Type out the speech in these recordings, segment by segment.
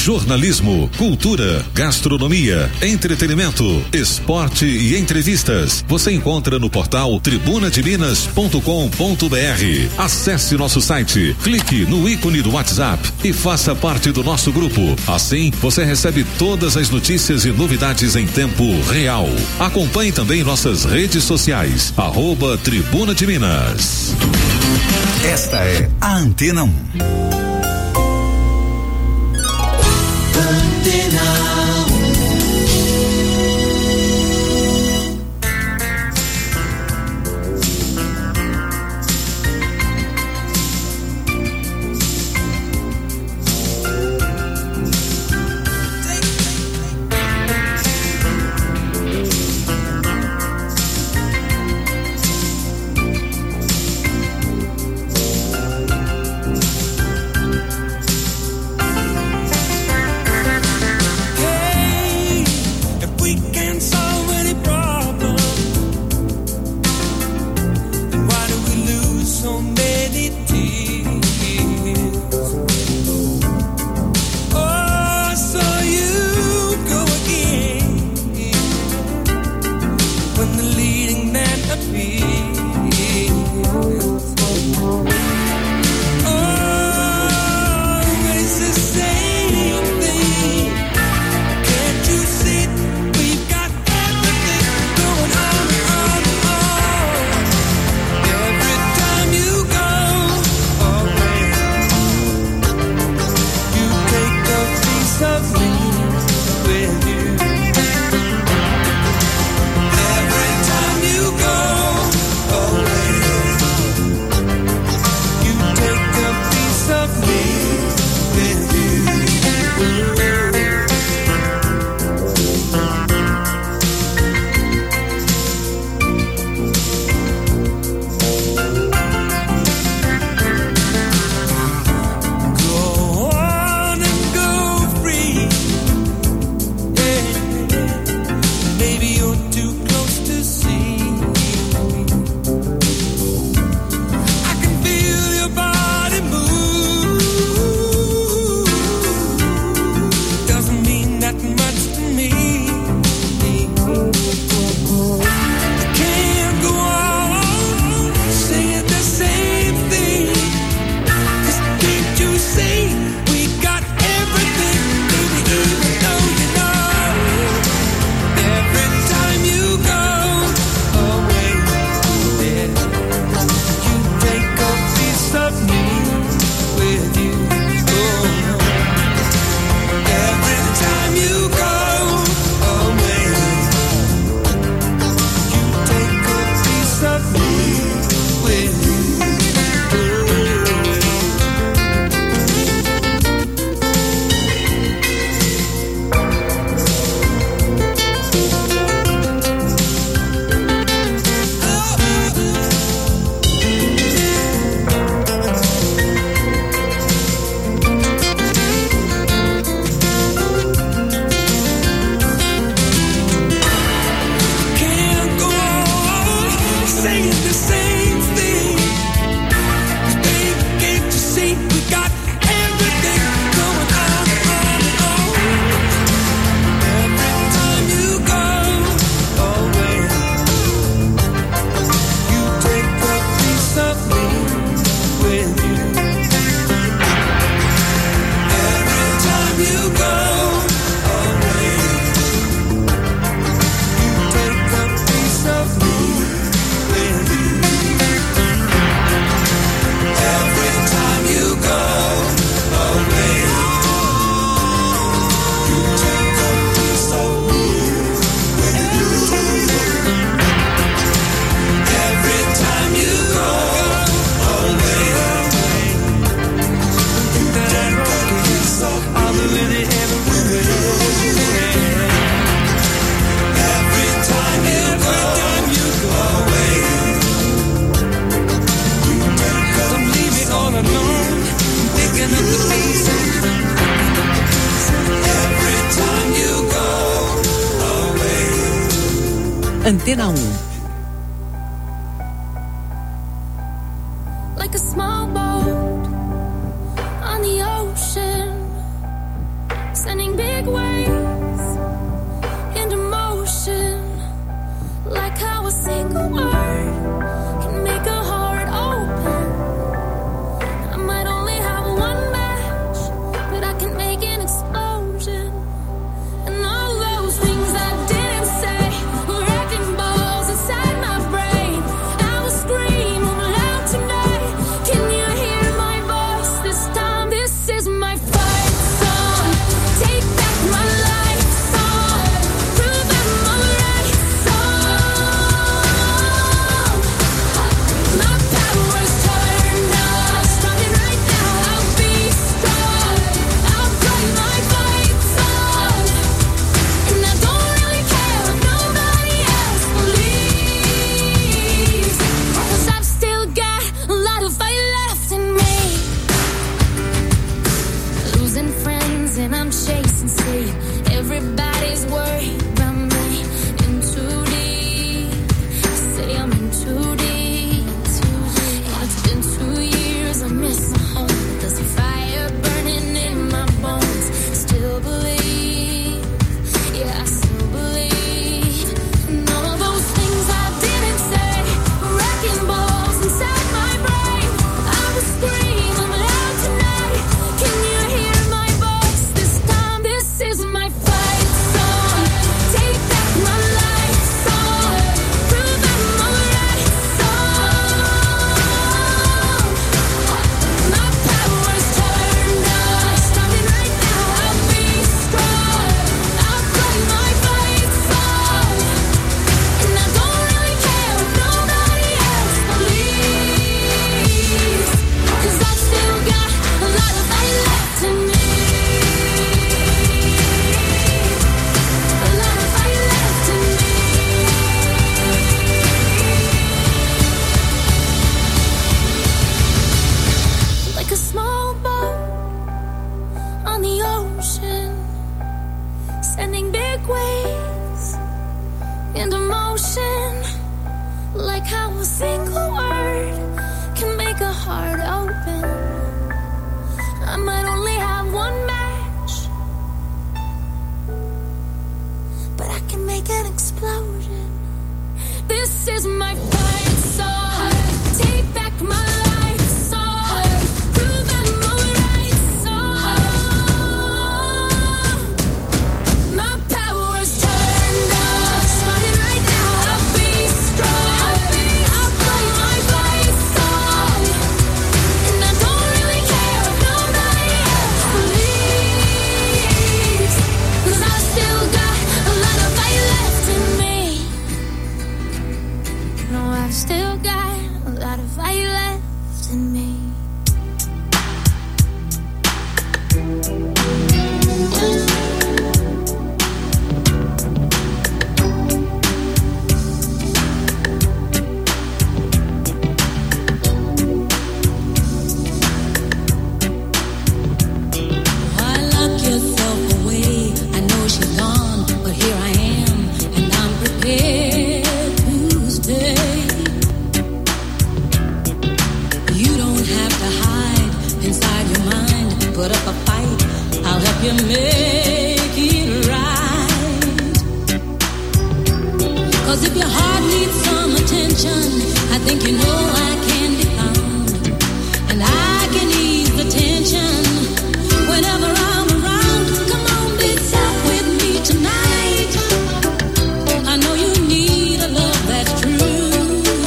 jornalismo, cultura, gastronomia, entretenimento, esporte e entrevistas. Você encontra no portal tribunademinas.com.br. Acesse nosso site, clique no ícone do WhatsApp e faça parte do nosso grupo. Assim, você recebe todas as notícias e novidades em tempo real. Acompanhe também nossas redes sociais, @Tribuna de Minas. Esta é a Antena 1. Antena 1. Like a small boat on the ocean, sending big waves into motion, like how a single word can make a heart open. I might only have one match, but I can make an explosion. And all those things I didn't say were wrecking balls inside my brain. I will scream loud tonight. Can you hear my voice this time? This is my fight song. Take back my life song. Prove I'm alright song. My power's turned off. Starting right now, I'll be strong. I'll play my fight song. And I don't really care if nobody else believes, 'cause I've still got a lot of fight left in me. Losing friends and I'm chasing sleep. Everybody's worried about me. In too deep, say I'm in too deep. It's been 2 years, I miss my home. There's a fire burning in my bones. Still believe, yeah, I still believe. And all those things I didn't say, wrecking balls inside my brain. I will scream loud tonight. Can you hear my voice this time? This is my fight song. Take back my life song. Prove I'm alright song. My power's turned off. Starting right now, I'll be strong. I'll play my fight song. And I don't really care if nobody else believes, 'cause I've still got a lot of fight left in me. A lot of fight left in me. Like a small boat on the ocean, sending big waves into motion, like how a single word can make a heart open. I might only have one match, but I can make an explosion. This is my fight song. Take back my life song. Prove I'm alright song. My power's turned off. Starting right now, I'll be strong. I'll play my fight song. And I don't really care if nobody else believes, 'cause I've still got a lot of fight left in me. No, I've still got a lot of fight left in me. Why lock yourself away? I know she's gone, but here I am, and I'm prepared to stay. You don't have to hide inside your mind. Put up a fight, I'll help you make it right. 'Cause if your heart needs some attention, I think you know I can be found. And I can ease the tension whenever I'm around. Come on, be soft with me tonight. I know you need a love that's true,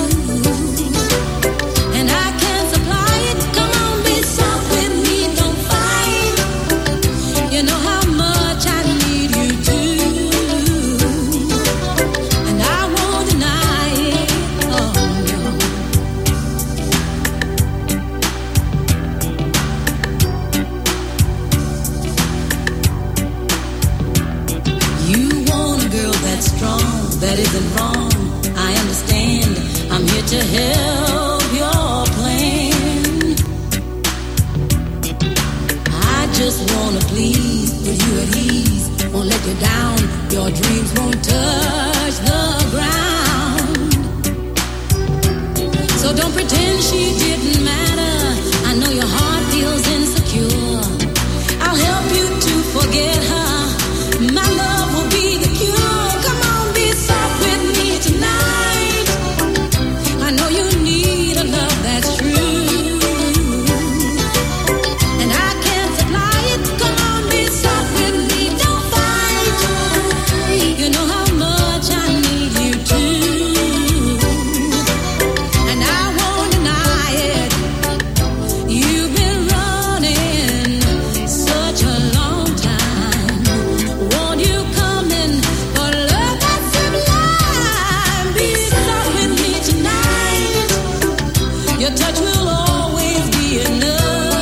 and I can supply it. Come on, be soft with me, don't fight. You know how much will always be enough.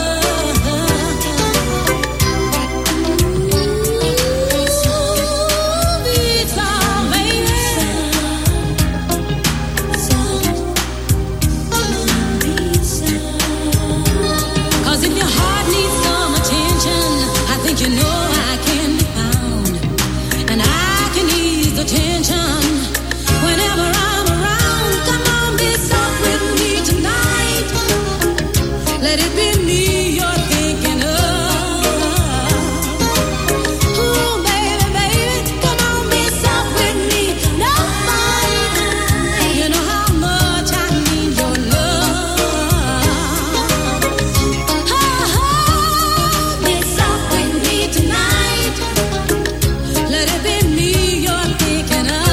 You know I can be found, and I can ease the tension whenever I'm around. Come on, be soft with me tonight. Let it be me you're thinking of. Ooh, baby, baby, come on, be soft with me. No fight. You know how much I need your love. Be soft with me tonight. Let it be me you're thinking of.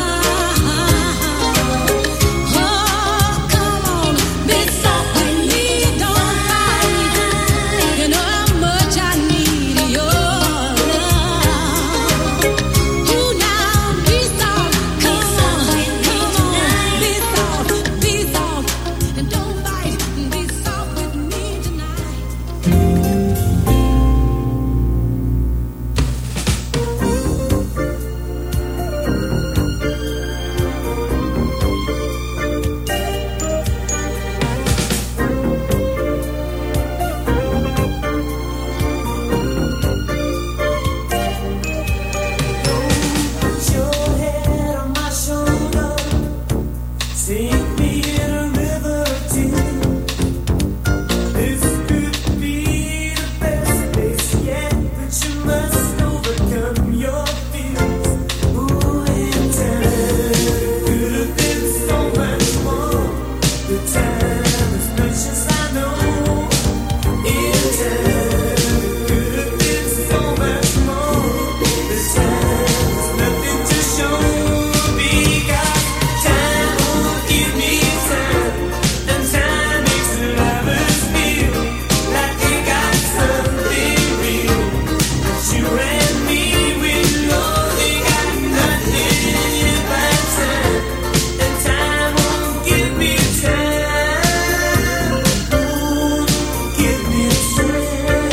Oh, come on, be soft with me, don't fight. You know how much I need your love. You now, be soft, come on, be soft, and don't fight. Be soft with me tonight. Put your head on my shoulder, sink me in a river of tears. This could be the best place yet, but you must overcome your fears. Ooh, in time, could have been so much more. The time is precious, I know. In time, could have been so much more. The time is nothing to show. Because time won't give me time, and time makes the lovers feel like they got something real. But you and me, we know they got nothing but time, and time won't give me time. Won't give me time.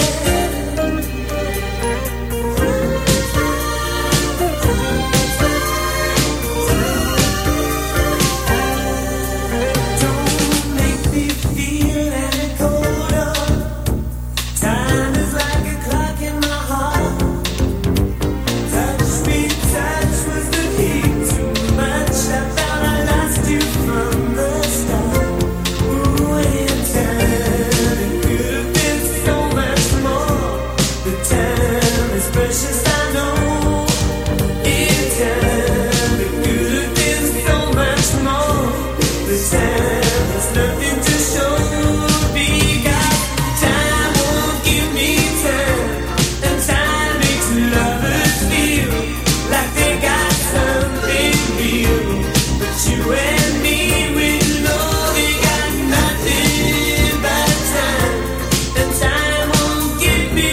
Don't make me feel any colder. Time is like a clock in my heart. Touch me, touch was the heat too much. I thought I lost you from the start. Ooh, in time, it could have been so much more. The time is precious, I know. In time, it could have been so much more. The time is nothing to show. Because time won't give me time, and time makes lovers feel like they got something real. But you and me, we know they got nothing but time, and time won't give me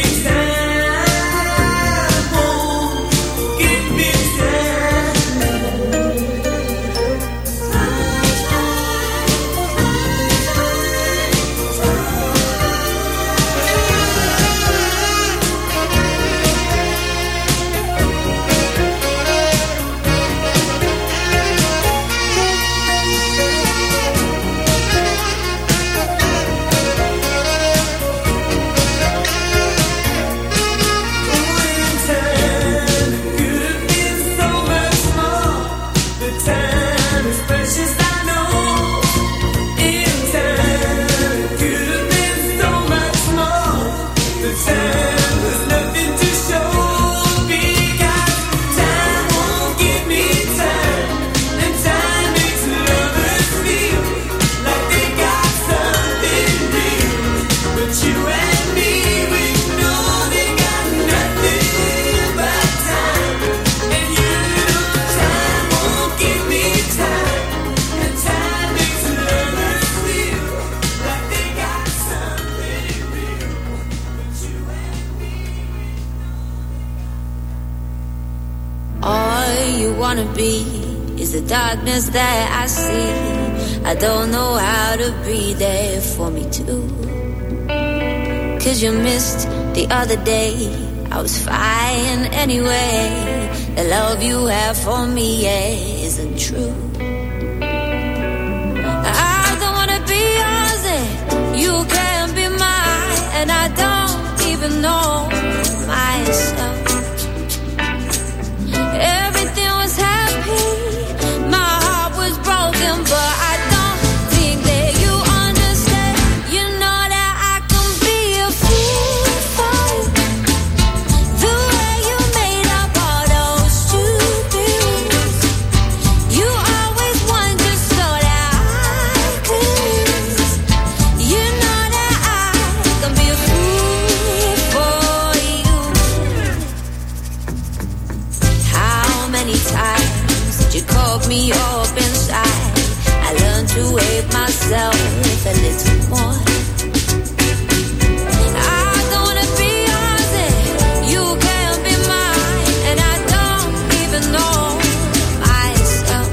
time. Won't give me time. All you wanna be is the darkness that I see. I don't know how to be there for me too. 'Cause you missed the other day, I was fine anyway. The love you have for me isn't true. I don't wanna be yours and you can't be mine, and I don't even know myself. Everything was happy, my heart was broken, but I don't think that you understand. You know that I can be a fool for you. The way you made up all those stupid rules. You always want just so that I could lose. You know that I can be a fool for you. How many times did you call me up inside? I learned to hate myself a little more. I don't wanna be yours and you can't be mine, and I don't even know myself.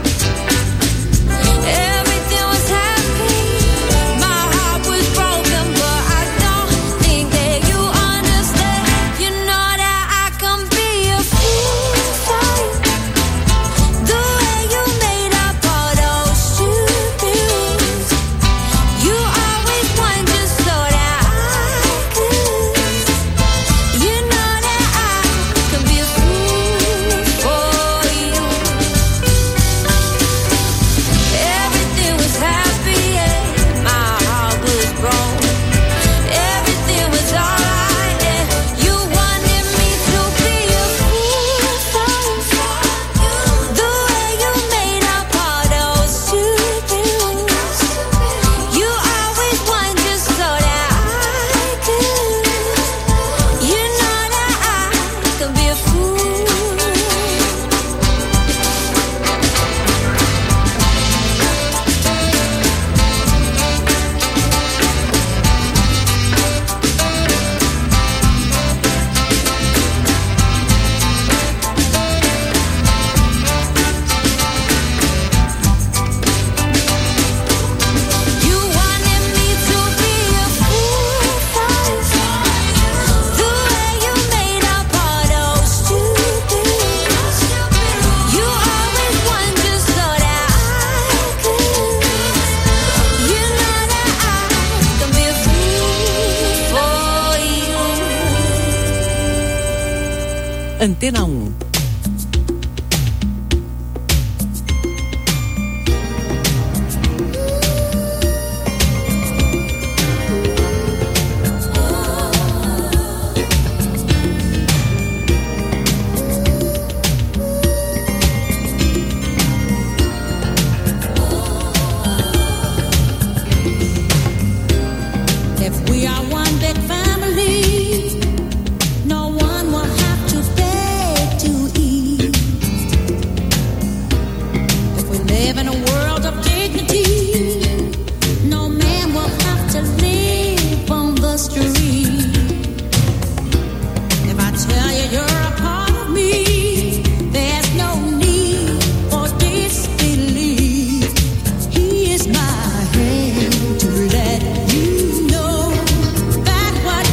Everything was happy, my heart was broken, but I don't think that you understand. You know that I can be a fool for you. The way you made up all those stupid rules. You always want just so that I could lose. You know that I can be a fool for you. Everything was happy and my heart was broken. Everything was alright and you wanted me to be a fool for you. The way you made up all those stupid rules. You always want just so that I could lose. You know that I can be a fool. You wanted me to be a fool for you. The way you made up all those stupid rules. You always want just so that I could lose. You know that I can be a fool for you. Antena 1. If we are one big family, no one will have to beg to eat. If we live in a world of dignity, no man will have to live on the street. If I tell you you're a part of me, there's no need for disbelief. He is my hand to let you know that what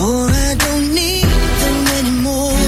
for I don't need them anymore.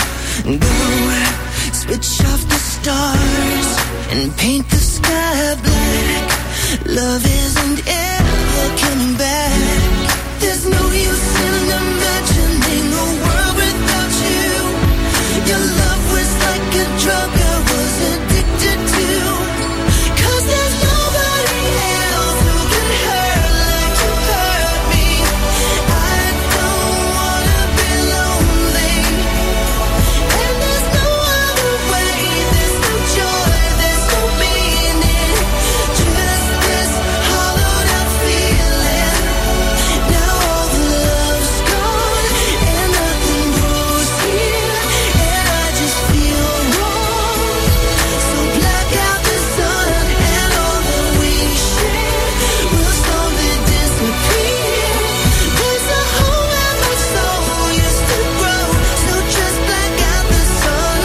Go, switch off the stars and paint the sky black. Love isn't ever coming back. There's no use in imagining a world without you. Your love was like a drug I was addicted to. 'Cause there's nobody else who can hurt like you hurt me. I don't wanna be lonely. And there's no other way, there's no joy, there's no meaning. Just this hollowed out feeling. Now all the love's gone and nothing grows here. And I just feel wrong. So black out the sun and all that we share will slowly disappear. There's a hole where my soul used to grow. So just black out the sun.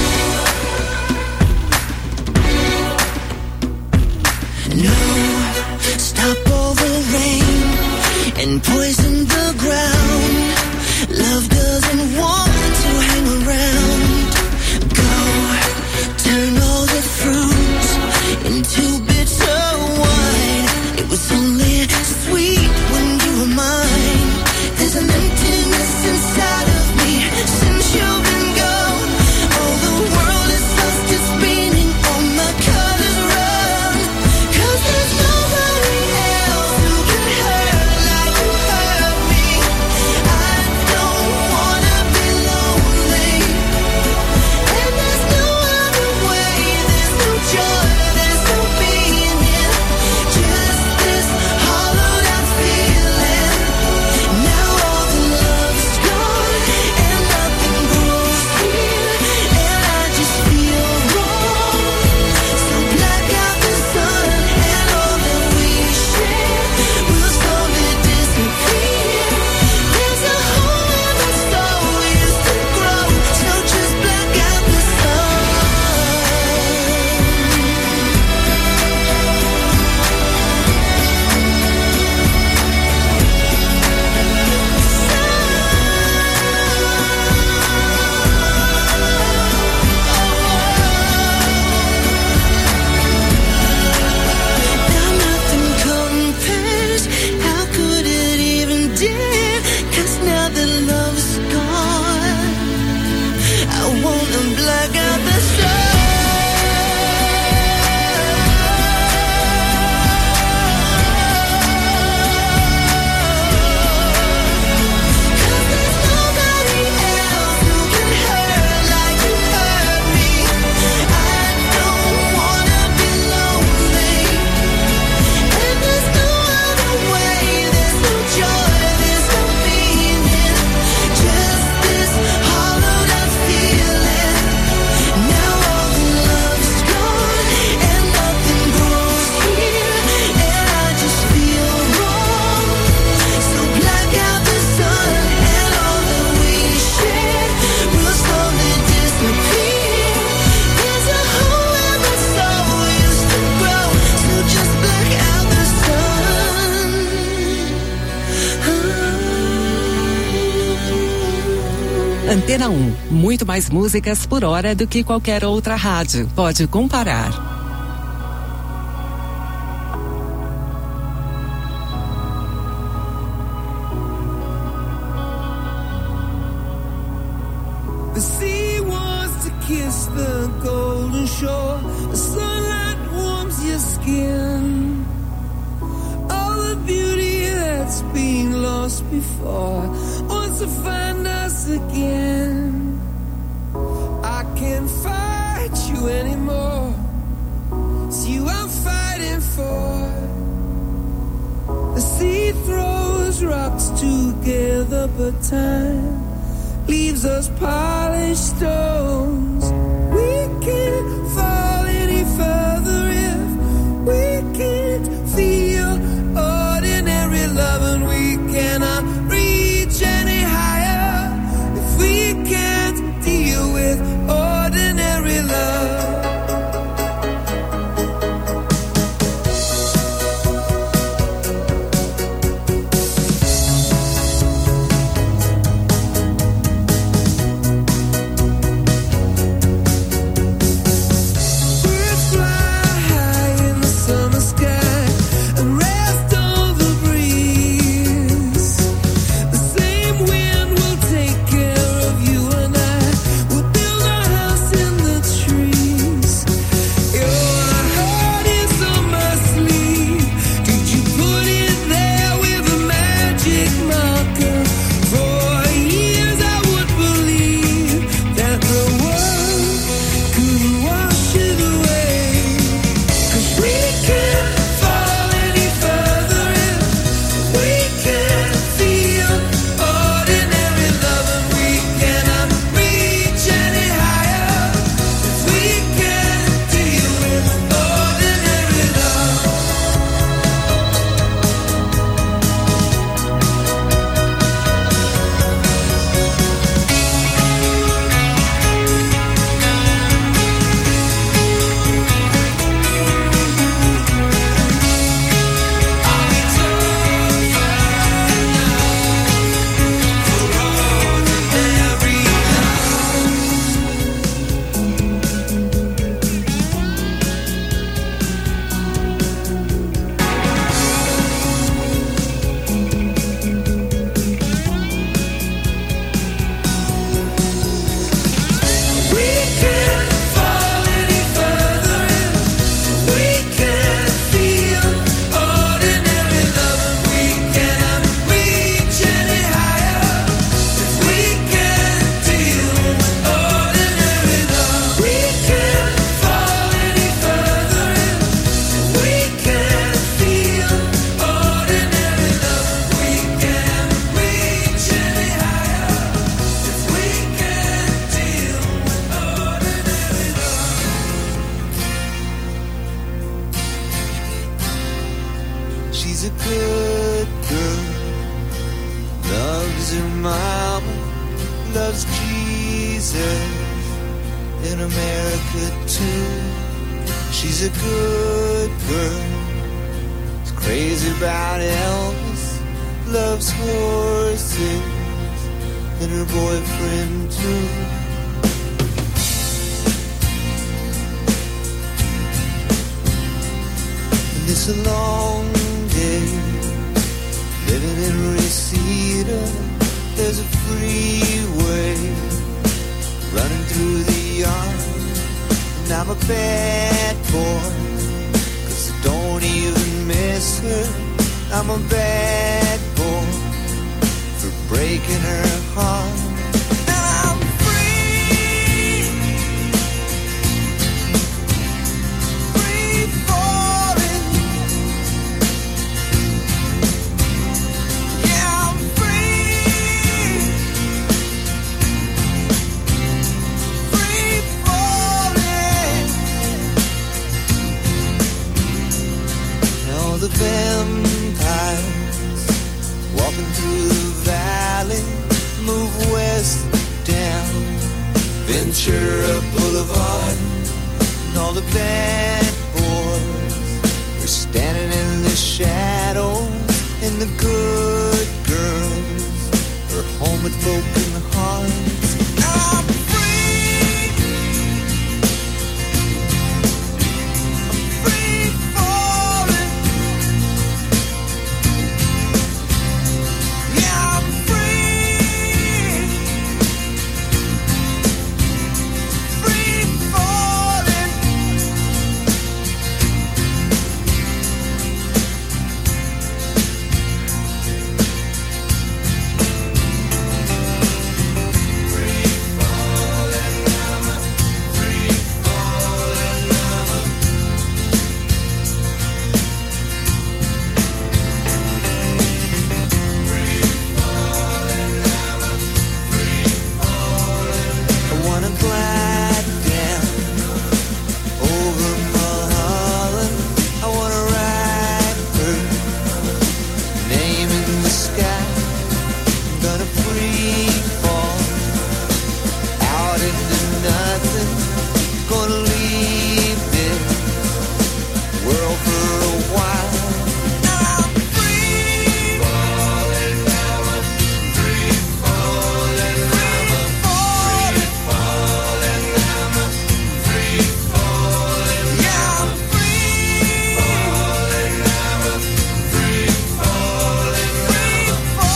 No, stop all the rain and poison the ground. Love doesn't want to hang around. Go, turn all the fruit into bitter wine. It was only sweet when you were mine. There's an emptiness inside of me since you've been gone. All the world is lost its meaning. All my colors run. 'Cause there's nobody else who can hurt like you hurt me. I don't wanna be lonely. And there's no other way, there's no joy, there's no meaning. Just this hollowed out feeling. Now all the love's gone and nothing grows here. And I just feel wrong. So black out the sun and all that we share will slowly disappear. There's a hole where my soul used to grow. So just black out the sun. Now nothing compares. How could it even dare? 'Cause now that love's gone, I wanna black out the sun. 'Cause there's nobody else who can hurt like you hurt me. I don't wanna be lonely. And there's no other way, there's no joy, there's no meaning. Just this hollowed out feeling. Now all the love's gone and nothing grows here. And I just feel wrong. So black out the sun and all that we share will slowly disappear. There's a hole where my soul used to grow. So just black out the sun. Antena 1. Muito mais músicas por hora do que qualquer outra rádio. Pode comparar. The sea wants to kiss the golden shore. The sunlight warms your skin. All the beauty that's been lost before wants to find us again. I can't fight you anymore. It's you I'm fighting for. The sea throws rocks together, but time leaves us polished stones. We can't fall any further if we can't feel ordinary love, and we cannot reach any higher if we can't deal with ordinary love. loves Jesus in America too. She's a good girl, she's crazy about Elvis, loves horses and her boyfriend too. And it's a long day living in Reseda. There's a freeway running through the yard, and I'm a bad boy, 'cause I don't even miss her. I'm a bad boy for breaking her heart. Now I'm free, free falling. Yeah, I'm free, free falling. Now the vampires walking through the valley move west down Ventura Boulevard, and all the bad boys are standing in the shadows, and the good girls are home with broken hearts. I'm free, I'm free falling. Yeah, I'm free, free falling. I wanna glide down over Mulholland. I wanna write her name in the sky. I'm gonna free fall out into nothing. Gonna leave this world for a while. Now I'm free falling, free falling, free falling, free falling. Yeah, I'm free falling, free falling, free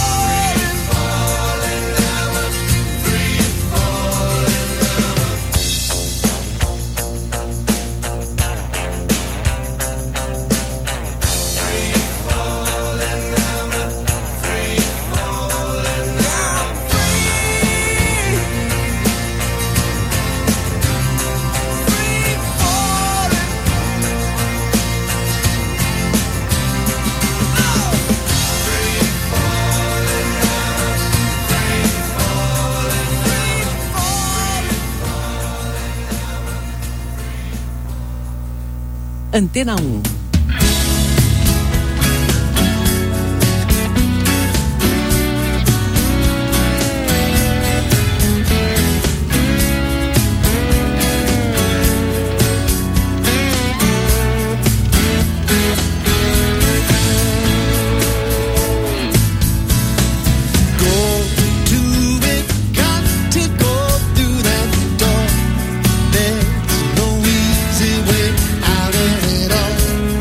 Antena 1. There's no easy way out of it all.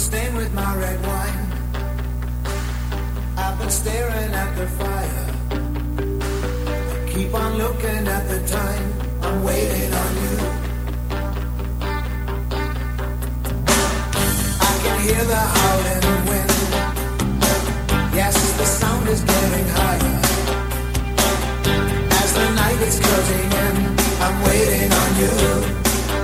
staying with my red wine. I've been staring at the fire. I keep on looking at the time. I'm waiting on you. I can hear the howling wind. Yes, the sound is getting higher. As the night is closing in, I'm waiting on you.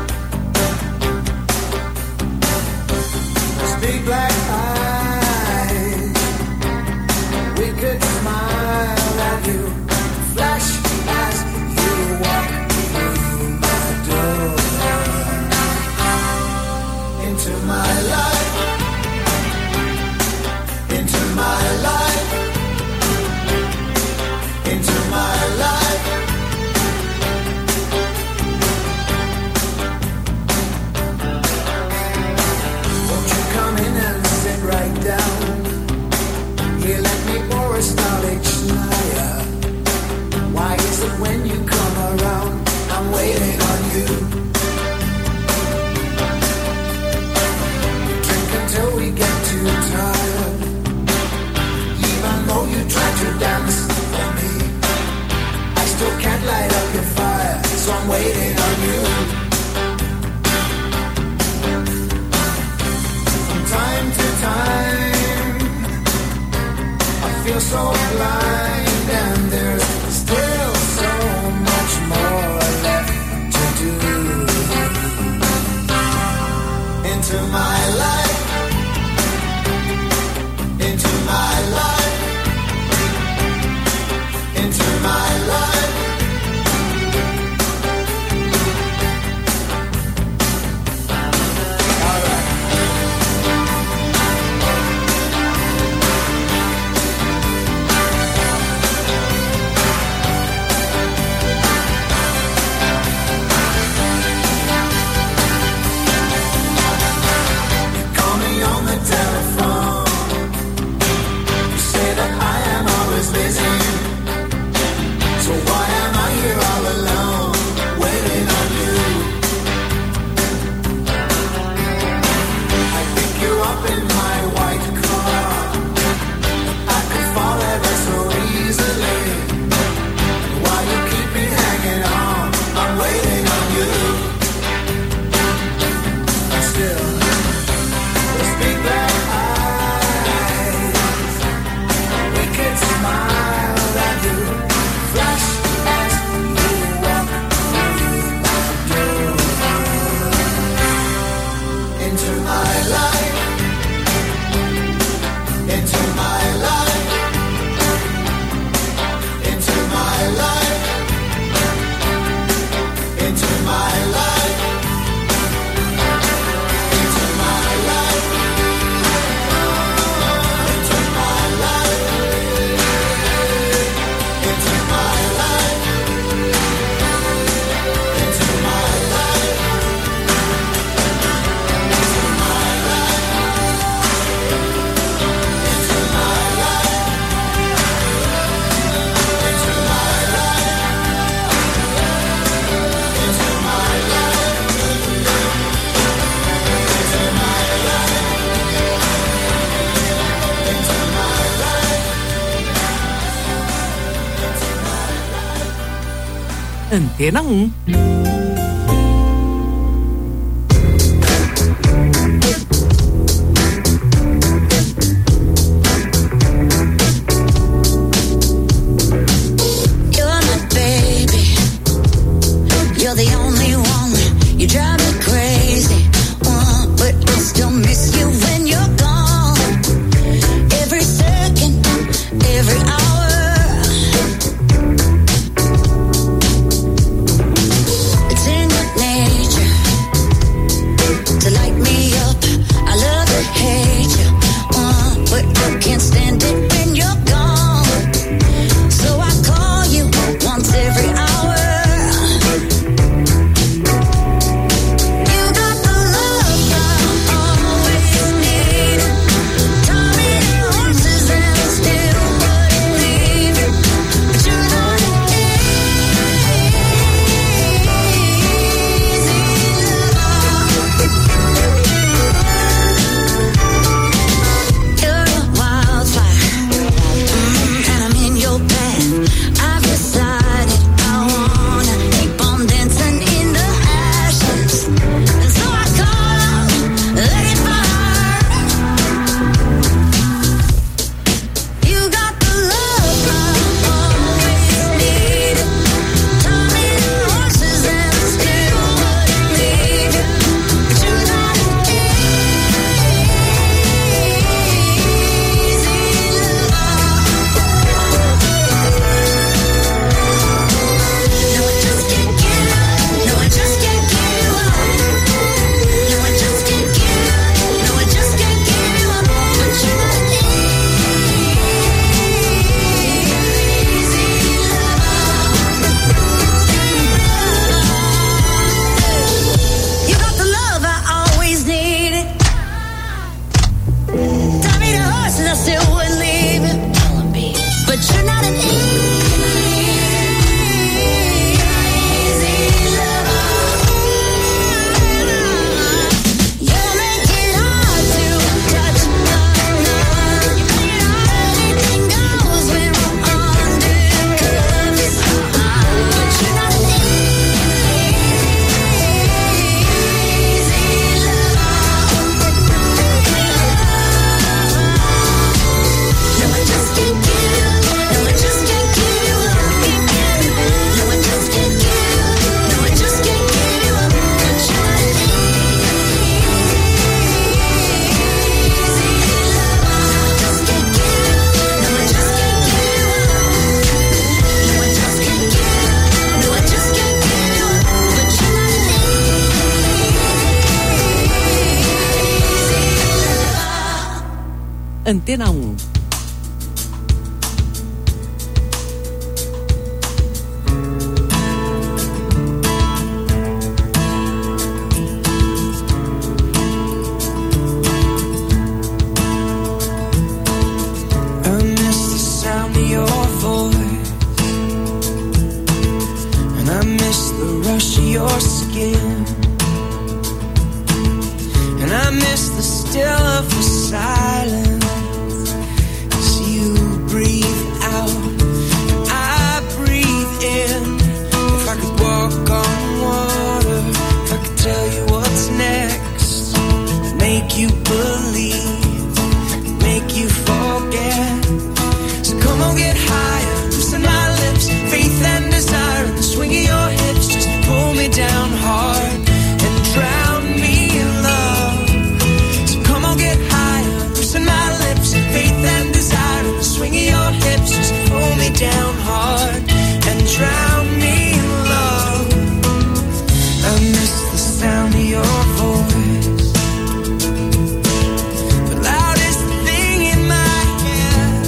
Big black eyes, we could smile at you, flash as you walk through my door. Into my life, into my life, into my life. Right down. Here, let me pour a knowledge higher. Why is it when you come around, I'm waiting on you? Drink until we get too tired. Even though you try to dance for me, I still can't light up your fire, so I'm waiting on you. Time to time, I feel so blind, and there's still so much more left to do. Into my life, into my life, into my life. Antena 1. Every hour Antena 1. Your skin, and I miss the still of the silence as you breathe out, I breathe in. If I could walk on water, if I could tell you what's next, make you believe, make you forget. So come on, get higher, loosen my lips, faith and desire, and the swing of your hips. Just pull me down hard and drown me in love. So come on, get higher, loosen my lips, faith and desire, and the swing of your hips. Just pull me down hard and drown me in love. I miss the sound of your voice, the loudest thing in my head,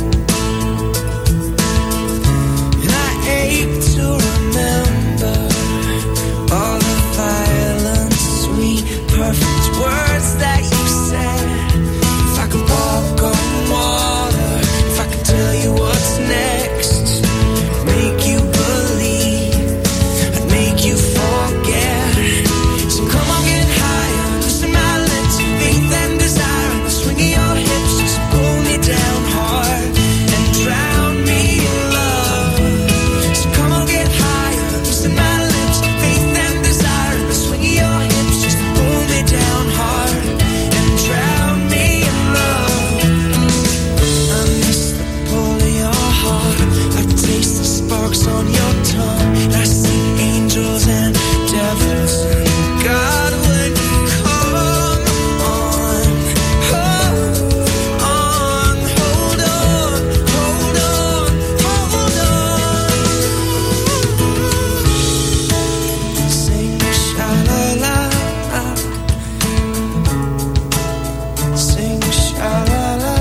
and I ache to remember all the violent, sweet, perfect words that you said. If I could walk on water, if I could tell you what's next, make you believe, I'd make you forget. So come on, get higher, loosen my lips, faith and desire, and the swing of your hips. Just pull me down hard and drown me in love. So come on, get higher, loosen my lips, faith and desire, and the swing of your hips. Just pull me down hard and drown me in love. I miss the pull of your heart, I taste the sparks on your tongue, and I see angels and devils. God, when you come on, hold on, hold on, hold on, hold on. Sing sha-la-la, sing sha-la-la-la-la.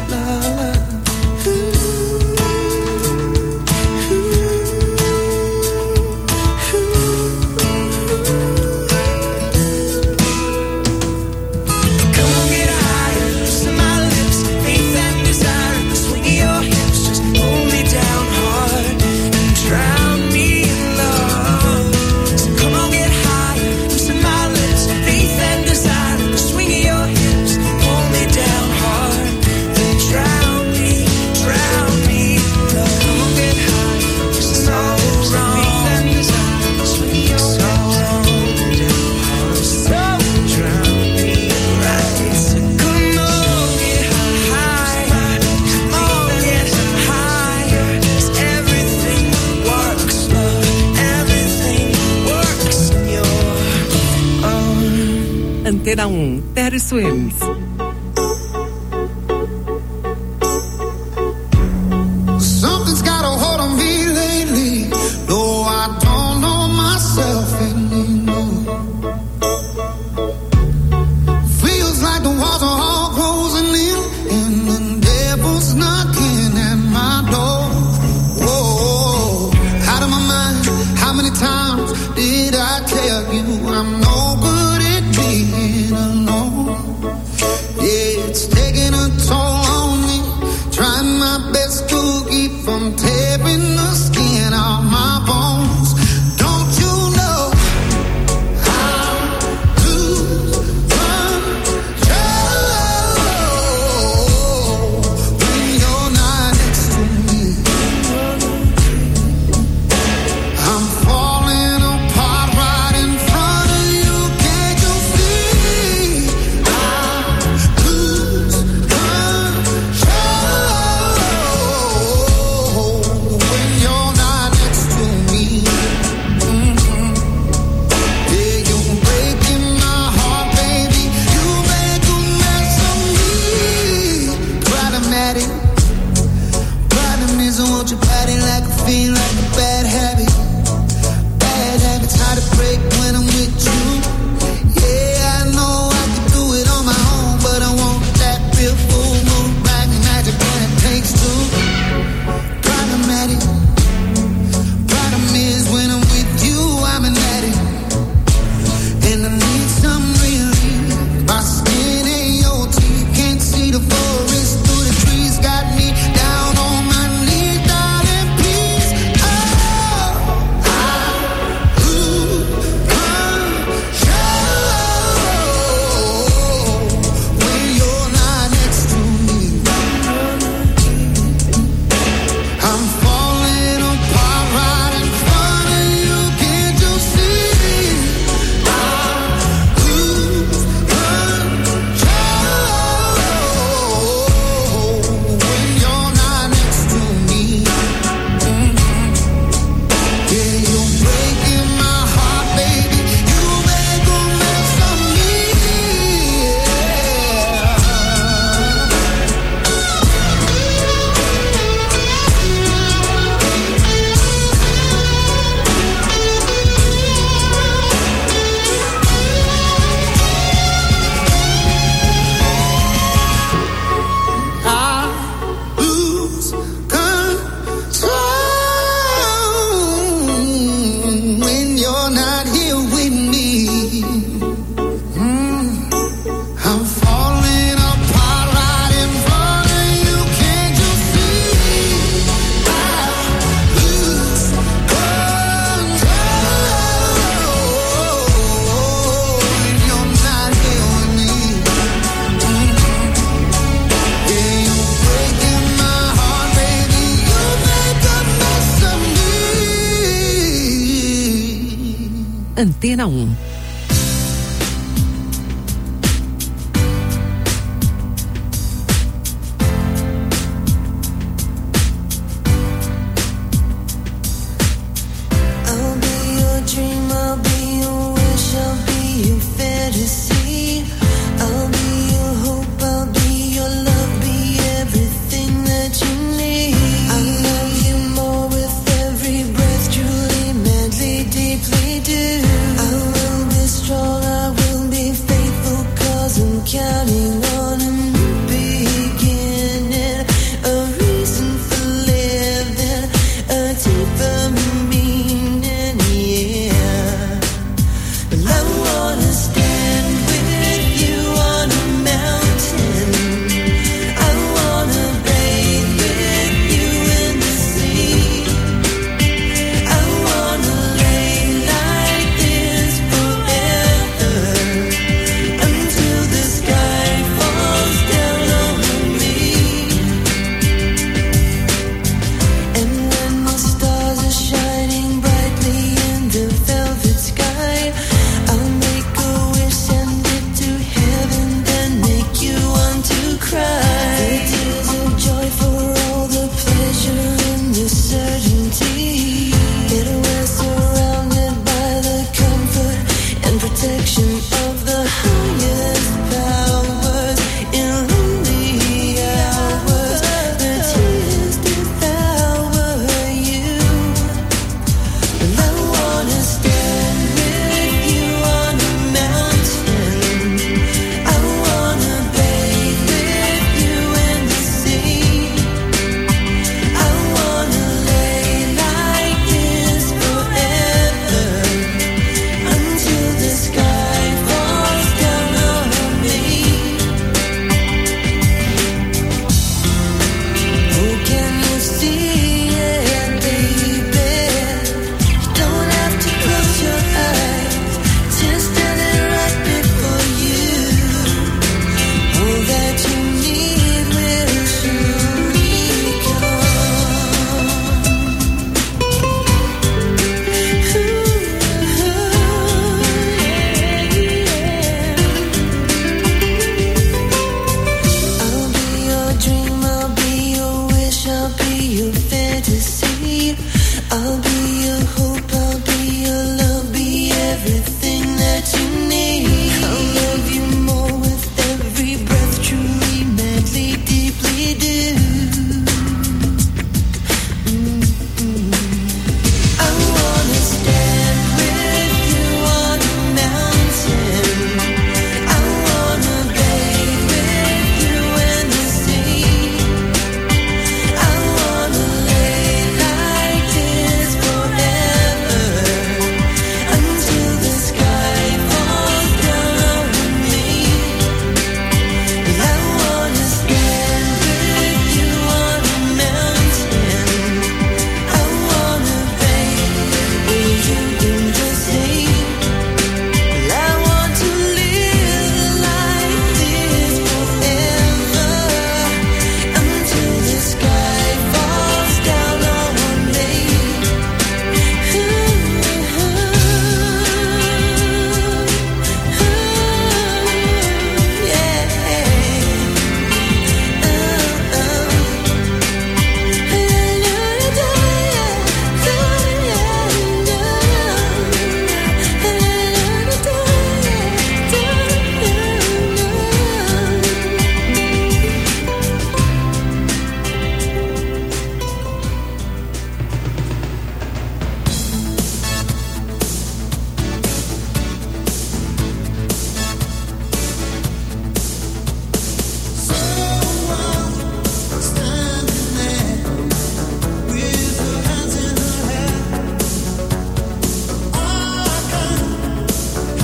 Come on, get higher, loosen my lips, faith and desire, and the swing of your hips. Just pull me down hard and drown me in love. So come on, get higher, loosen my lips, faith and desire, and the swing of your hips. Pull me down hard and drown me in love. Come on, get higher, it's so wrong. Faith and desire, and the swing of your hips. So wrong, so drown me right. So come on, get higher, come on, get higher. 'Cause everything works, love, everything works in your own. Antena 1, Terry Swims. Something's got a hold on me lately. No, I don't know myself anymore. Feels like the walls are all closing in, and the devil's knocking at my door. Whoa, out of my mind. How many times did I tell you I'm no good at being alone? Yeah, it's taking a toll on me. Trying my best to keep from tearing the skin off my bones. Don't you know how to control when you're not next to me? I'm falling apart right in front of you. Antena 1.